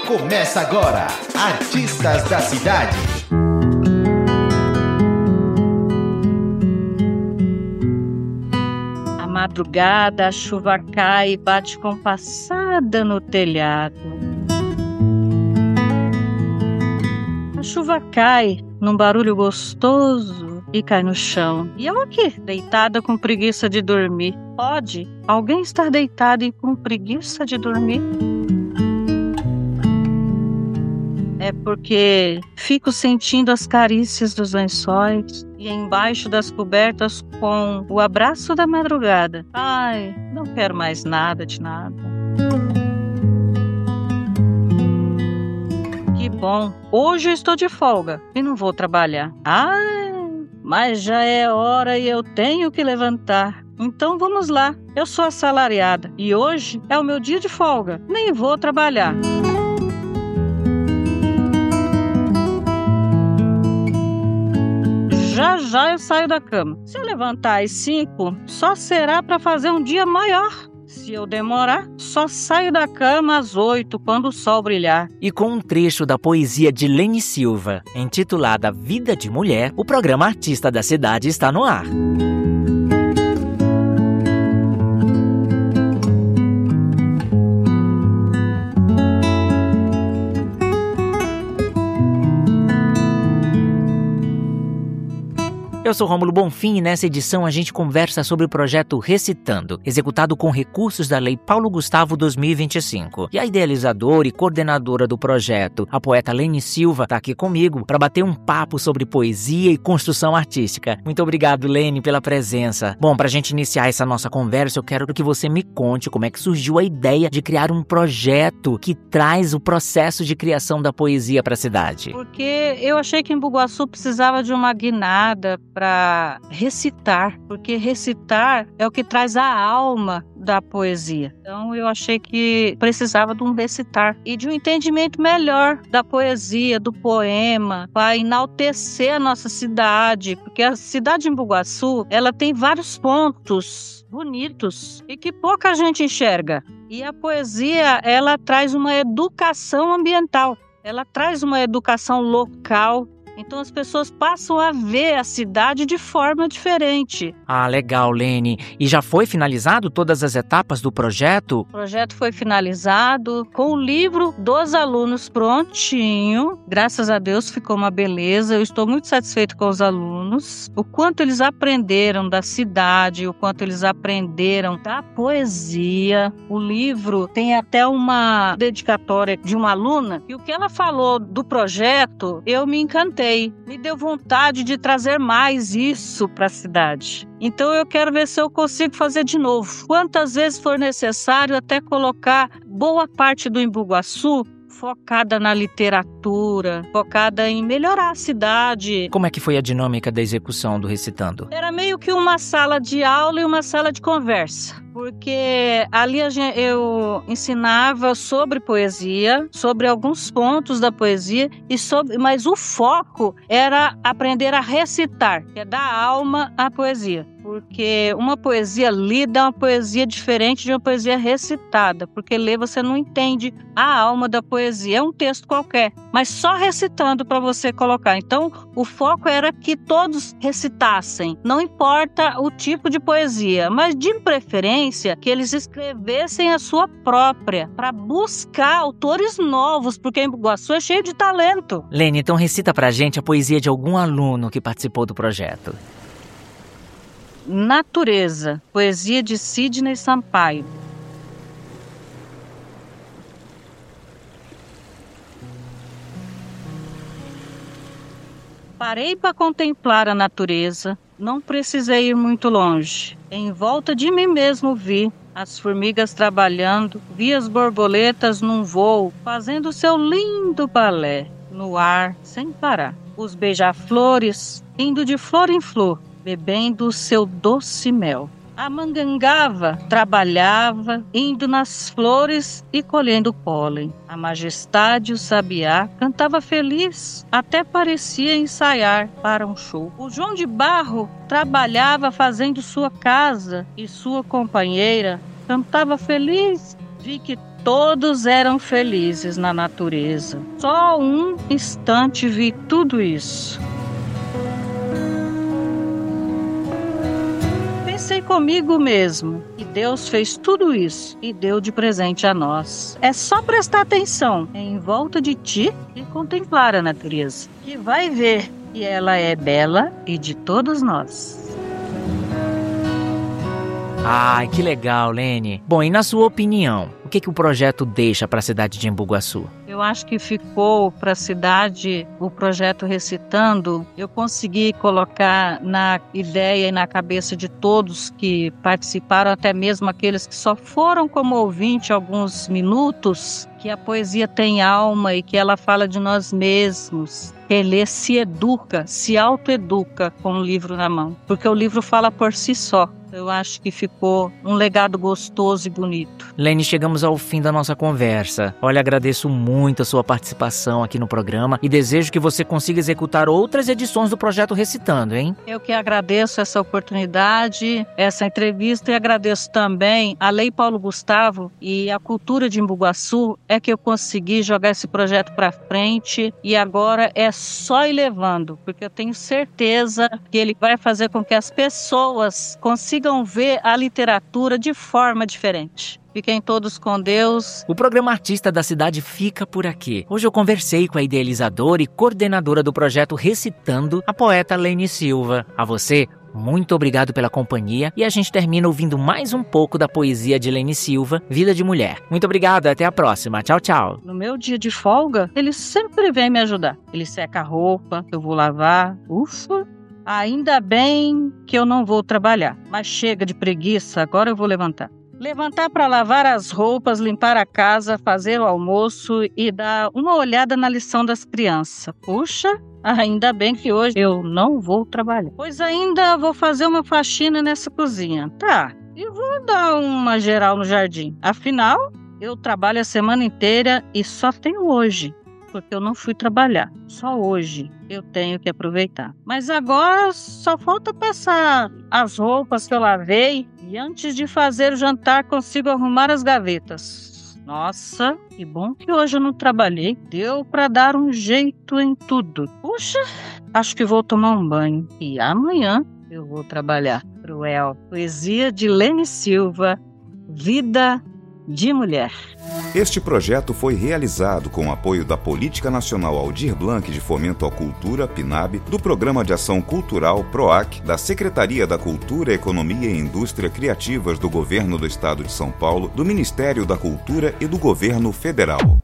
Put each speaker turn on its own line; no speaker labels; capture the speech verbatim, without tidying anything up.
Começa agora, Artistas da Cidade.
À madrugada, a chuva cai e bate compassada no telhado. A chuva cai num barulho gostoso e cai no chão. E eu aqui, deitada com preguiça de dormir. Pode alguém estar deitado e com preguiça de dormir? É porque fico sentindo as carícias dos lençóis e embaixo das cobertas com o abraço da madrugada. Ai, não quero mais nada de nada. Que bom, hoje eu estou de folga e não vou trabalhar. Ai, mas já é hora e eu tenho que levantar. Então vamos lá, eu sou assalariada e hoje é o meu dia de folga, nem vou trabalhar. Já já eu saio da cama. Se eu levantar às cinco, só será para fazer um dia maior. Se eu demorar, só saio da cama às oito, quando o sol brilhar.
E com um trecho da poesia de Lene Silva, intitulada Vida de Mulher, o programa Artista da Cidade está no ar. Eu sou Rômulo Bonfim e nessa edição a gente conversa sobre o projeto Recitando, executado com recursos da Lei Paulo Gustavo dois mil e vinte e cinco. E a idealizadora e coordenadora do projeto, a poeta Lene Silva, está aqui comigo para bater um papo sobre poesia e construção artística. Muito obrigado, Lene, pela presença. Bom, para a gente iniciar essa nossa conversa, eu quero que você me conte como é que surgiu a ideia de criar um projeto que traz o processo de criação da poesia para a cidade.
Porque eu achei que Embu-Guaçu precisava de uma guinada para recitar, porque recitar é o que traz a alma da poesia. Então eu achei que precisava de um recitar e de um entendimento melhor da poesia, do poema, para enaltecer a nossa cidade, porque a cidade de Embu-Guaçu, ela tem vários pontos bonitos e que pouca gente enxerga. E a poesia, ela traz uma educação ambiental, ela traz uma educação local. Então as pessoas passam a ver a cidade de forma diferente.
Ah, legal, Lene. E já foi finalizado todas as etapas do projeto?
O projeto foi finalizado com o livro dos alunos prontinho. Graças a Deus ficou uma beleza. Eu estou muito satisfeito com os alunos. O quanto eles aprenderam da cidade, o quanto eles aprenderam da poesia. O livro tem até uma dedicatória de uma aluna e o que ela falou do projeto, eu me encantei. Me deu vontade de trazer mais isso para a cidade. Então eu quero ver se eu consigo fazer de novo. Quantas vezes for necessário até colocar boa parte do Embu-Guaçu focada na literatura, focada em melhorar a cidade.
Como é que foi a dinâmica da execução do Recitando?
Era meio que uma sala de aula e uma sala de conversa. Porque ali eu ensinava sobre poesia, sobre alguns pontos da poesia, e sobre, mas o foco era aprender a recitar, que é dar alma à poesia. Porque uma poesia lida é uma poesia diferente de uma poesia recitada, porque ler você não entende a alma da poesia, é um texto qualquer, mas só recitando para você colocar. Então o foco era que todos recitassem, não importa o tipo de poesia, mas de preferência que eles escrevessem a sua própria, para buscar autores novos, porque Embu-Guaçu é cheio de talento.
Lene, então recita pra gente a poesia de algum aluno que participou do projeto.
Natureza, poesia de Sidney Sampaio. Parei para contemplar a natureza, não precisei ir muito longe. Em volta de mim mesmo vi as formigas trabalhando, vi as borboletas num voo, fazendo seu lindo balé no ar sem parar. Os beija-flores indo de flor em flor, bebendo o seu doce mel. A mangangava trabalhava, indo nas flores e colhendo pólen. A majestade, o sabiá, cantava feliz, até parecia ensaiar para um show. O João de Barro trabalhava fazendo sua casa e sua companheira cantava feliz. Vi que Todos eram felizes na natureza. Só um instante vi tudo isso. Pensei comigo mesmo, e Deus fez tudo isso e deu de presente a nós. É só prestar atenção em volta de ti e contemplar a natureza, que vai ver que ela é bela e de todos nós.
Ai, que legal, Lene. Bom, e na sua opinião, o que, que o projeto deixa para a cidade de Embu Guaçu?
Eu acho que ficou para a cidade o projeto Recitando. Eu consegui colocar na ideia e na cabeça de todos que participaram, até mesmo aqueles que só foram como ouvinte alguns minutos, que a poesia tem alma e que ela fala de nós mesmos. Quem lê se educa, se autoeduca com o livro na mão, porque o livro fala por si só. Eu acho que ficou um legado gostoso e bonito.
Lene, chegamos ao fim da nossa conversa. Olha, agradeço muito a sua participação aqui no programa e desejo que você consiga executar outras edições do projeto Recitando, hein?
Eu que agradeço essa oportunidade, essa entrevista, e agradeço também a Lei Paulo Gustavo e a cultura de Embu Guaçu, é que eu consegui jogar esse projeto para frente e agora é só ir levando, porque eu tenho certeza que ele vai fazer com que as pessoas consigam ver a literatura de forma diferente. Fiquem todos com Deus.
O programa Artista da Cidade fica por aqui. Hoje eu conversei com a idealizadora e coordenadora do projeto Recitando, a poeta Lene Silva. A você, muito obrigado pela companhia e a gente termina ouvindo mais um pouco da poesia de Lene Silva, Vida de Mulher. Muito obrigado, até a próxima. Tchau, tchau.
No meu dia de folga, ele sempre vem me ajudar. Ele seca a roupa, eu vou lavar. Ufa! Ainda bem que eu não vou trabalhar, mas chega de preguiça, agora eu vou levantar. Levantar para lavar as roupas, limpar a casa, fazer o almoço e dar uma olhada na lição das crianças. Puxa, ainda bem que hoje eu não vou trabalhar, pois ainda vou fazer uma faxina nessa cozinha. Tá, e vou dar uma geral no jardim. Afinal, eu trabalho a semana inteira e só tenho hoje, porque eu não fui trabalhar. Só hoje eu tenho que aproveitar. Mas agora só falta passar as roupas que eu lavei e antes de fazer o jantar consigo arrumar as gavetas. Nossa, que bom que hoje eu não trabalhei. Deu para dar um jeito em tudo. Puxa, acho que vou tomar um banho. E amanhã eu vou trabalhar. Cruel. Poesia de Lene Silva, Vida de Mulher.
Este projeto foi realizado com o apoio da Política Nacional Aldir Blanc de Fomento à Cultura, PNAB, do Programa de Ação Cultural, PROAC, da Secretaria da Cultura, Economia e Indústria Criativas do Governo do Estado de São Paulo, do Ministério da Cultura e do Governo Federal.